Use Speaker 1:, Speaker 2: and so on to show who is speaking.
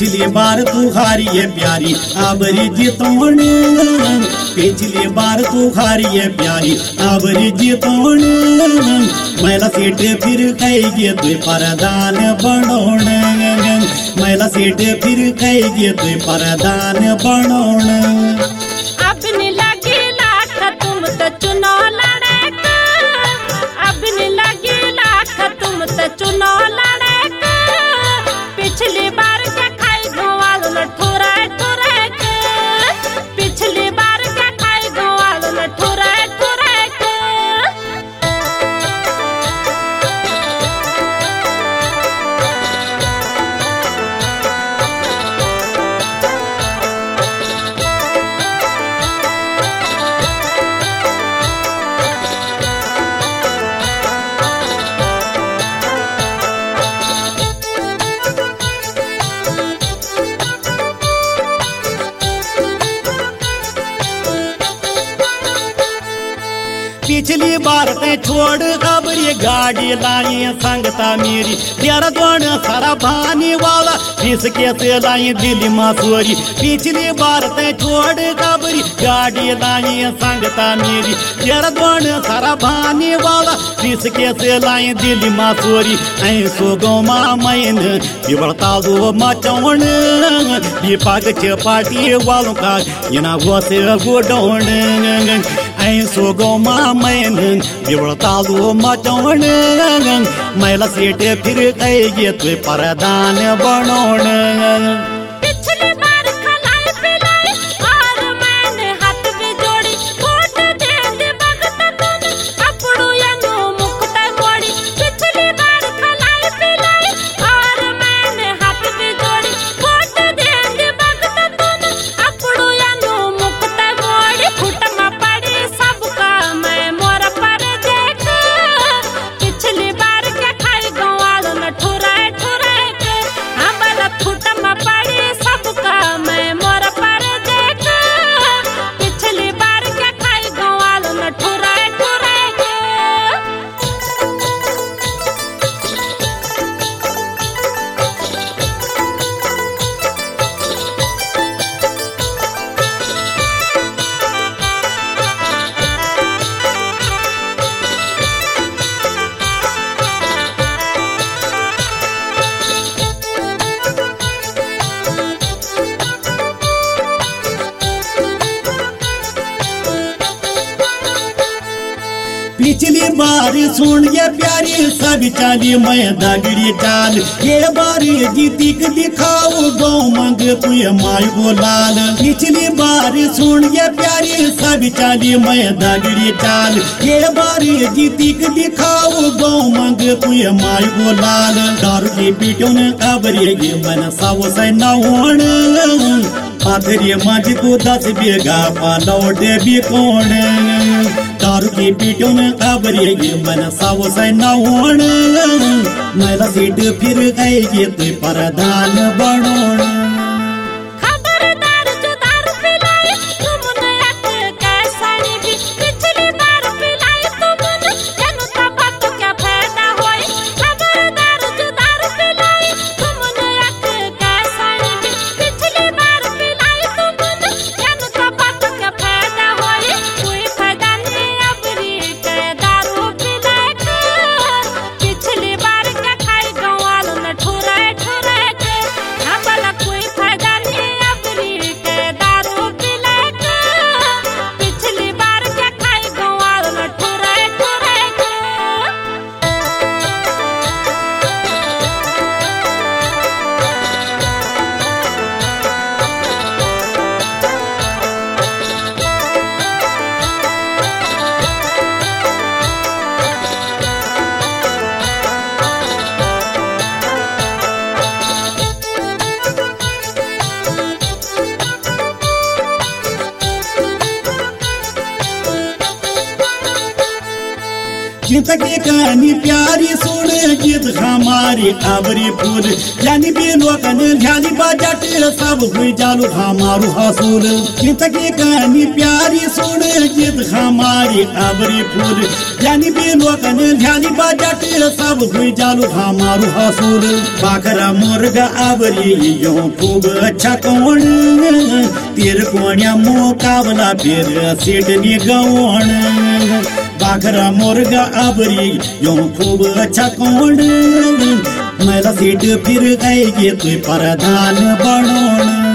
Speaker 1: पिछली बार तू हारी है प्यारी आबरी जीतोण, पिछली बार तू हारी है प्यारी आबरी जीतोण, महिला सीट फिर कहेगी तु प्रधान बनोण, महिला सीट फिर कहेगी तु प्रधान बनोण।
Speaker 2: अब नहीं लगी लाख तुम तो चुनाव लड़े का, अब नहीं लगी लाख तुम तो चुनाव लड़े का, पिछली बार क्या खाई गवाल न ठुराए ठुराए के, पिछली बार क्या खाई गवाल न ठुराए ठुराए के।
Speaker 1: पिछली बार ते छोड़ खबरी गाड़ी लाई संगता मेरी, तेरा दोन सारा भानी वाला इसके से लाई दिल्ली मसूरी। पिछली बार ते छोड़ खबरी गाड़ी लाई संगता मेरी, तेरा दोन सारा भानी वाला इसके से लाई दिल्ली मसूरी। ऐसो गौमा मैन बिबड़ता दो मचौण, दीपक पार्टी वालों का इना गोसे गोडौण, ऐसो गौमा मैन बिबड़ता दो मचौण, महिला सीट फिर कहेगी तु प्रधान बनोण।
Speaker 2: पिछली बार खलाई पिलाई और मैंने हाथ भी जोड़ी, वोट दे दे भगत तुम अपड़ू यनु मुक्त मोड़ी। पिछली बार खलाई पिलाई और मैंने हाथ भी जोड़ी, वोट दे दे भगत तुम अपड़ू यनु मुक्त मोड़ी। खुटमा पड़ी सबका मैं मोर पर देख, पिछली बार क्या खाई गवाल न ठुराए ठुराए के, हमारा खुटमा पड़ी सबका मैं मोर पर देख, पिछली बार क्या खाई गवाल न ठुराए ठुराए के।
Speaker 1: पिछली बार सुन ये प्यारी सभी चाली मैं दागड़ी चाल, ये बार जीती के दिखाओ गौ मंग तु माई को लाल। पिछली बार सुन ये प्यारी सभी चाली मैं दागड़ी चाल, ये बार जीती के दिखाओ गौ मंग तु माई को लाल। दारू की पीटों ने खबरेगी मन सावो से नौण, पाथरी माझ को 10 बीघा पालौटे भी कौन, दारू की पीटों ने खबरेगी मन सावो से नौण, महिला सीट फिर कहेगी तु प्रधान बनोण।
Speaker 2: खबरदार जो दारू पिलाई तुमने एक कैसानी भी, पिछली बार पिलाई तुमने जनु तबा तो क्या फायदा होई। खबरदार जो दारू पिलाई तुमने एक कैसानी भी, पिछली बार पिलाई तुमने जनु तबा तो क्या फायदा होई। कोई फायदा नहीं अबरी के दारू पिलाई के, पिछली बार क्या खाई गवाल न ठुराए ठुराए के, हमारा
Speaker 1: चिंत की कहानी प्यारी सुन गीत हमारी आवरी फूल जानी भी लोकन ध्यानी बजट सब हुई जालू हमारू हसूल चिंत की कहानी प्यारी सुन गीत हमारी आवरी फूल जानी भी लोकन ध्यानी बजट सब हुई जालू हमारू हसूल बाखरा मुर्गा आवरी यो खूब अच्छा कौन तीर कोण्या मुकाबला फिर सीटनी गौण बाखरा मुर्गा आवरी यो खूब अच्छा कौन मेरा सीट फिर गई ये तु प्रधान बनोण।